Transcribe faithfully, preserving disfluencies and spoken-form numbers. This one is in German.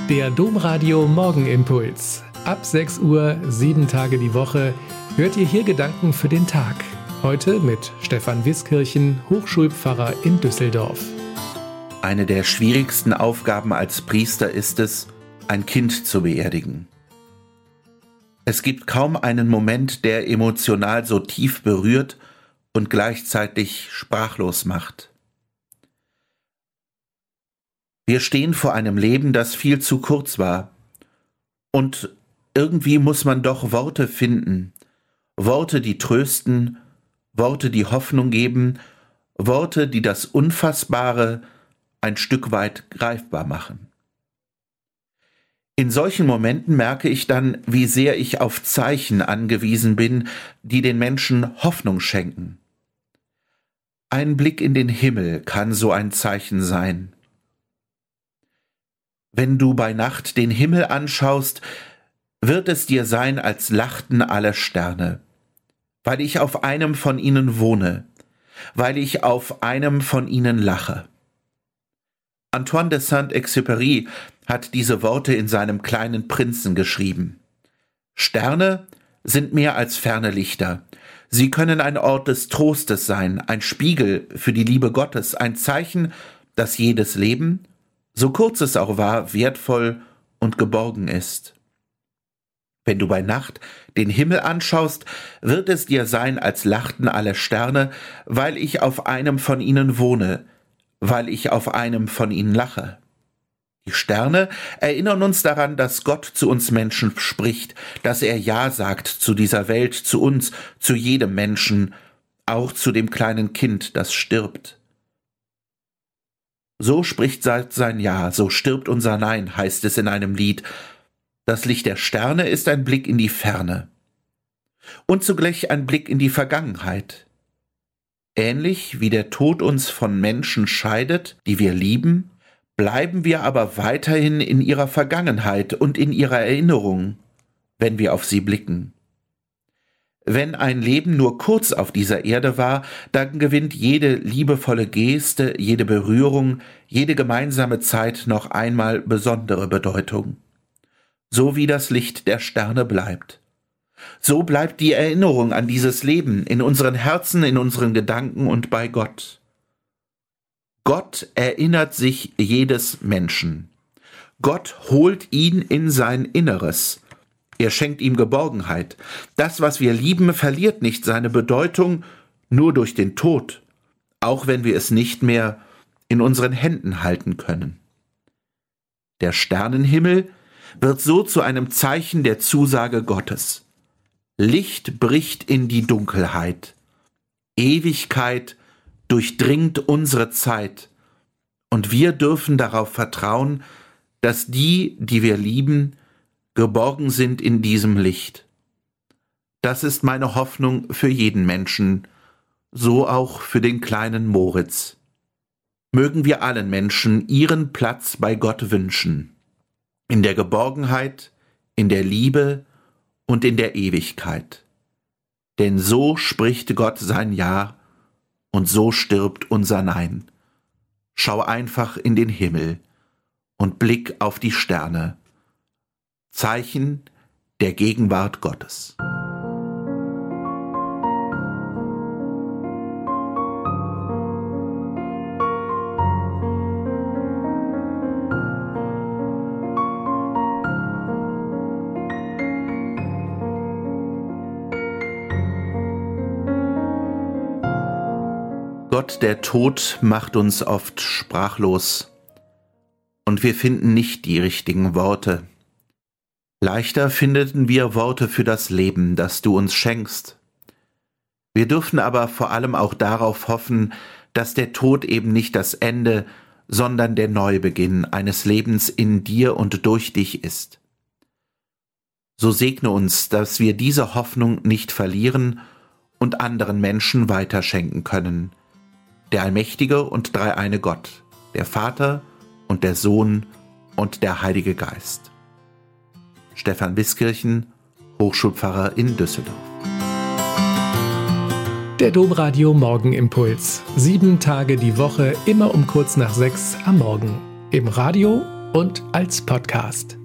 Der Domradio Morgenimpuls. Ab sechs Uhr, sieben Tage die Woche, hört ihr hier Gedanken für den Tag. Heute mit Stefan Wiskirchen, Hochschulpfarrer in Düsseldorf. Eine der schwierigsten Aufgaben als Priester ist es, ein Kind zu beerdigen. Es gibt kaum einen Moment, der emotional so tief berührt und gleichzeitig sprachlos macht. Wir stehen vor einem Leben, das viel zu kurz war. Und irgendwie muss man doch Worte finden. Worte, die trösten, Worte, die Hoffnung geben, Worte, die das Unfassbare ein Stück weit greifbar machen. In solchen Momenten merke ich dann, wie sehr ich auf Zeichen angewiesen bin, die den Menschen Hoffnung schenken. Ein Blick in den Himmel kann so ein Zeichen sein. Wenn du bei Nacht den Himmel anschaust, wird es dir sein, als lachten alle Sterne, weil ich auf einem von ihnen wohne, weil ich auf einem von ihnen lache. Antoine de Saint-Exupéry hat diese Worte in seinem Kleinen Prinzen geschrieben. Sterne sind mehr als ferne Lichter. Sie können ein Ort des Trostes sein, ein Spiegel für die Liebe Gottes, ein Zeichen, dass jedes Leben, so kurz es auch war, wertvoll und geborgen ist. Wenn du bei Nacht den Himmel anschaust, wird es dir sein, als lachten alle Sterne, weil ich auf einem von ihnen wohne, weil ich auf einem von ihnen lache. Die Sterne erinnern uns daran, dass Gott zu uns Menschen spricht, dass er Ja sagt zu dieser Welt, zu uns, zu jedem Menschen, auch zu dem kleinen Kind, das stirbt. So spricht sein Ja, so stirbt unser Nein, heißt es in einem Lied. Das Licht der Sterne ist ein Blick in die Ferne und zugleich ein Blick in die Vergangenheit. Ähnlich wie der Tod uns von Menschen scheidet, die wir lieben, bleiben wir aber weiterhin in ihrer Vergangenheit und in ihrer Erinnerung, wenn wir auf sie blicken. Wenn ein Leben nur kurz auf dieser Erde war, dann gewinnt jede liebevolle Geste, jede Berührung, jede gemeinsame Zeit noch einmal besondere Bedeutung. So wie das Licht der Sterne bleibt. So bleibt die Erinnerung an dieses Leben in unseren Herzen, in unseren Gedanken und bei Gott. Gott erinnert sich jedes Menschen. Gott holt ihn in sein Inneres. Er schenkt ihm Geborgenheit. Das, was wir lieben, verliert nicht seine Bedeutung nur durch den Tod, auch wenn wir es nicht mehr in unseren Händen halten können. Der Sternenhimmel wird so zu einem Zeichen der Zusage Gottes. Licht bricht in die Dunkelheit. Ewigkeit durchdringt unsere Zeit. Und wir dürfen darauf vertrauen, dass die, die wir lieben, geborgen sind in diesem Licht. Das ist meine Hoffnung für jeden Menschen, so auch für den kleinen Moritz. Mögen wir allen Menschen ihren Platz bei Gott wünschen, in der Geborgenheit, in der Liebe und in der Ewigkeit. Denn so spricht Gott sein Ja und so stirbt unser Nein. Schau einfach in den Himmel und blick auf die Sterne. Zeichen der Gegenwart Gottes. Gott, der Tod macht uns oft sprachlos und wir finden nicht die richtigen Worte. Leichter finden wir Worte für das Leben, das du uns schenkst. Wir dürfen aber vor allem auch darauf hoffen, dass der Tod eben nicht das Ende, sondern der Neubeginn eines Lebens in dir und durch dich ist. So segne uns, dass wir diese Hoffnung nicht verlieren und anderen Menschen weiterschenken können. Der allmächtige und dreieine Gott, der Vater und der Sohn und der Heilige Geist. Stefan Wiskirchen, Hochschulpfarrer in Düsseldorf. Der Domradio Morgenimpuls. Sieben Tage die Woche, immer um kurz nach sechs am Morgen. Im Radio und als Podcast.